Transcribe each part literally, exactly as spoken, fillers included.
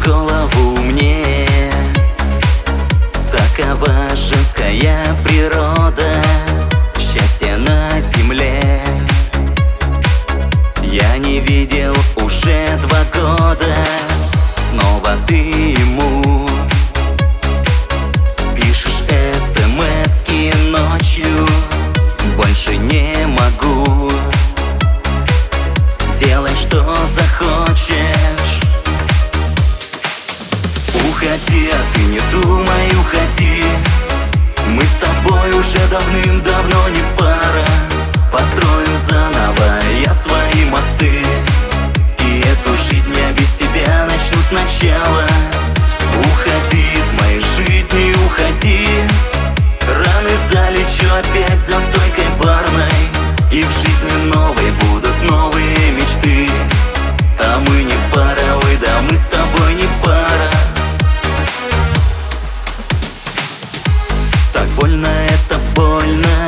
голову мне. Такова женская природа, счастье на земле. Я не видел уже два года, снова ты ему пишешь смс-ки ночью. Больше не могу, делай что захочешь. Уходи, а ты не думай, уходи. Мы с тобой уже давным-давно не пара. Построю заново я свои мосты, и эту жизнь я без тебя начну сначала. Уходи из моей жизни, уходи. Раны залечу опять за стойкой барной, и в жизни новой будут новые мечты. А мы не пара, ой, да мы с тобой не пара. Так больно, это больно,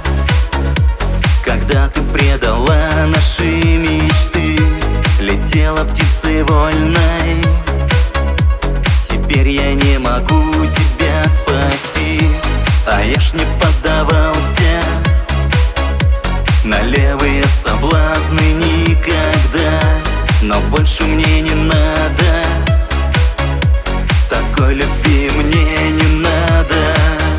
когда ты предала наши мечты. Летела птицей вольной, теперь я не могу тебя спасти. А я ж не поддавался на левые соблазны никогда. Но больше мне не надо, такой любви мне не надо.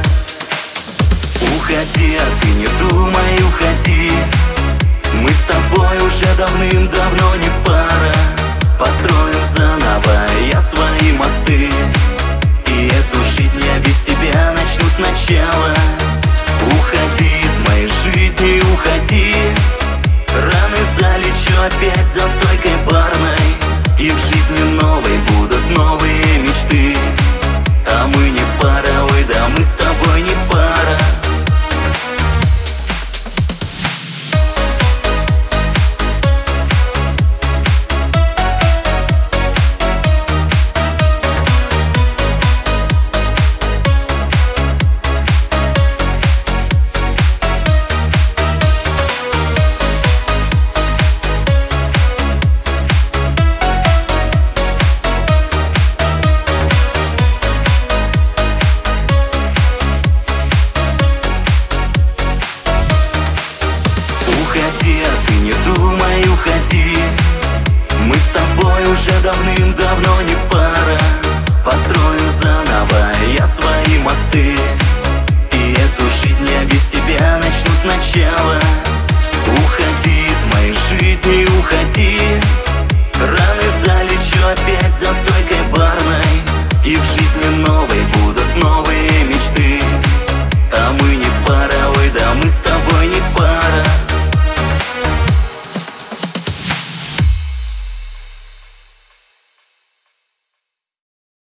Уходи, а ты не думай, уходи. Мы с тобой уже давным-давно не пара. Построю заново я свои мосты, и эту жизнь я без тебя начну сначала. Уходи из моей жизни, уходи. Раны залечу опять за стойкой барной, и в жизни новой будут новые мечты. А мы не пара, ой, да мы с тобой не пара. Уходи, а ты не думай, уходи. Мы с тобой уже давным-давно не пара. Построю заново я свои мосты, и эту жизнь я без